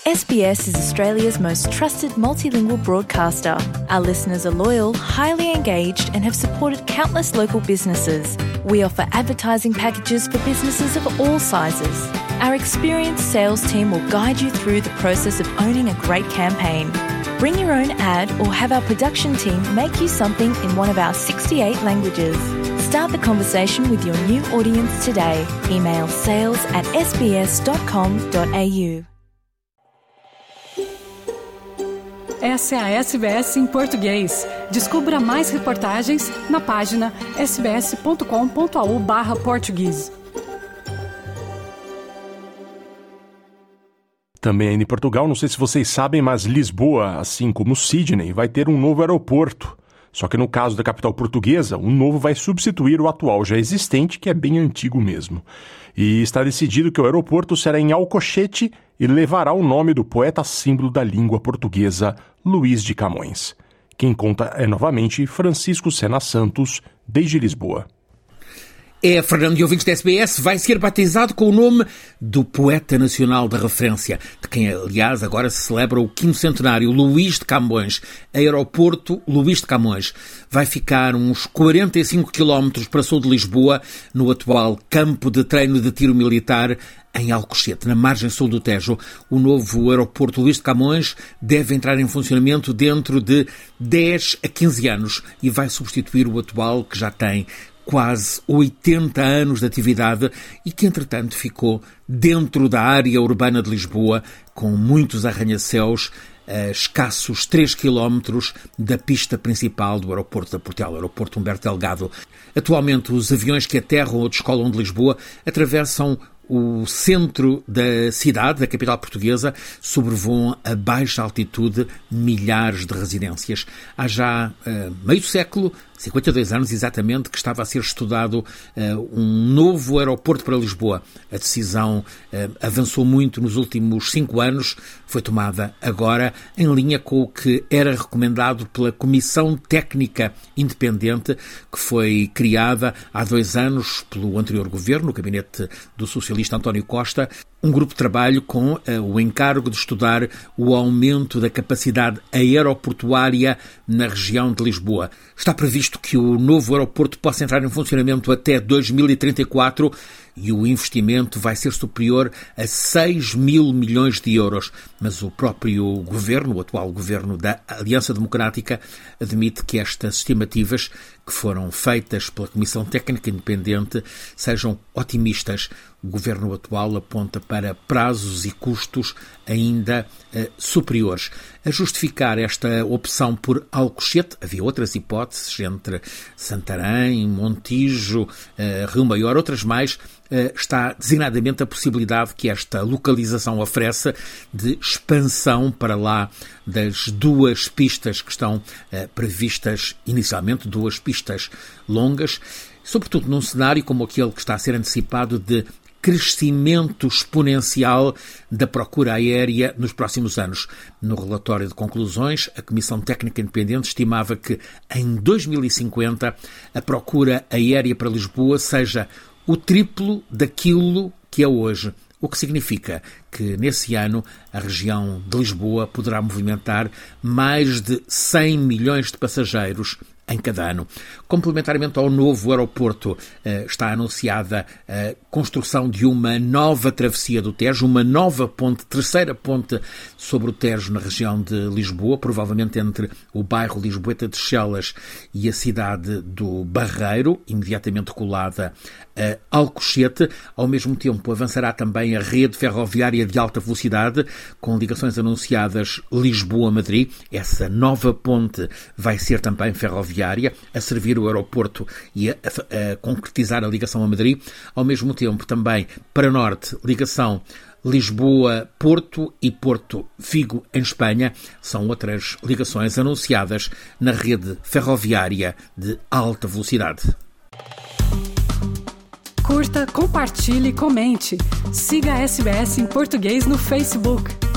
SBS is Australia's most trusted multilingual broadcaster. Our listeners are loyal, highly engaged, and have supported countless local businesses. We offer advertising packages for businesses of all sizes. Our experienced sales team will guide you through the process of owning a great campaign. Bring your own ad or have our production team make you something in one of our 68 languages. Start the conversation with your new audience today. Email sales@sbs.com.au. Essa é a SBS em português. Descubra mais reportagens na página sbs.com.au/português. Também ainda em Portugal, não sei se vocês sabem, mas Lisboa, assim como Sydney, vai ter um novo aeroporto. Só que no caso da capital portuguesa, um novo vai substituir o atual já existente, que é bem antigo mesmo. E está decidido que o aeroporto será em Alcochete e levará o nome do poeta símbolo da língua portuguesa, Luís de Camões. Quem conta é novamente Francisco Sena Santos, desde Lisboa. Fernando e ouvintes da SBS, vai ser batizado com o nome do poeta nacional da referência, de quem, aliás, agora se celebra o 5º centenário, Luís de Camões. Aeroporto Luís de Camões vai ficar uns 45 km para sul de Lisboa, no atual campo de treino de tiro militar, em Alcochete, na margem sul do Tejo. O novo aeroporto Luís de Camões deve entrar em funcionamento dentro de 10 a 15 anos e vai substituir o atual, que já tem quase 80 anos de atividade e que, entretanto, ficou dentro da área urbana de Lisboa, com muitos arranha-céus, a escassos 3 km da pista principal do aeroporto da Portela, o aeroporto Humberto Delgado. Atualmente, os aviões que aterram ou descolam de Lisboa atravessam o centro da cidade, da capital portuguesa, sobrevoam a baixa altitude milhares de residências. Há já meio século, 52 anos exatamente, que estava a ser estudado um novo aeroporto para Lisboa. A decisão avançou muito nos últimos 5 anos, foi tomada agora em linha com o que era recomendado pela Comissão Técnica Independente, que foi criada há 2 anos pelo anterior governo, o gabinete do socialista António Costa, um grupo de trabalho com o encargo de estudar o aumento da capacidade aeroportuária na região de Lisboa. Está previsto que o novo aeroporto possa entrar em funcionamento até 2034 e o investimento vai ser superior a 6 mil milhões de euros. Mas o próprio governo, o atual governo da Aliança Democrática, admite que estas estimativas, que foram feitas pela Comissão Técnica Independente, sejam otimistas. O governo atual aponta para prazos e custos ainda superiores. A justificar esta opção por Alcochete, havia outras hipóteses entre Santarém, Montijo, Rio Maior, outras mais, está designadamente a possibilidade que esta localização oferece de expansão para lá das 2 pistas que estão previstas inicialmente, 2 pistas longas, sobretudo num cenário como aquele que está a ser antecipado de crescimento exponencial da procura aérea nos próximos anos. No relatório de conclusões, a Comissão Técnica Independente estimava que em 2050 a procura aérea para Lisboa seja o triplo daquilo que é hoje, o que significa que nesse ano a região de Lisboa poderá movimentar mais de 100 milhões de passageiros em cada ano. Complementarmente ao novo aeroporto, está anunciada a construção de uma nova travessia do Tejo, uma nova ponte, terceira ponte sobre o Tejo na região de Lisboa, provavelmente entre o bairro Lisboeta de Chelas e a cidade do Barreiro, imediatamente colada a Alcochete. Ao mesmo tempo, avançará também a rede ferroviária de alta velocidade, com ligações anunciadas Lisboa-Madrid. Essa nova ponte vai ser também ferroviária, a servir o aeroporto e a concretizar a ligação a Madrid. Ao mesmo tempo, também para norte, ligação Lisboa-Porto e Porto-Vigo, em Espanha, são outras ligações anunciadas na rede ferroviária de alta velocidade. Curta, compartilhe e comente. Siga a SBS em português no Facebook.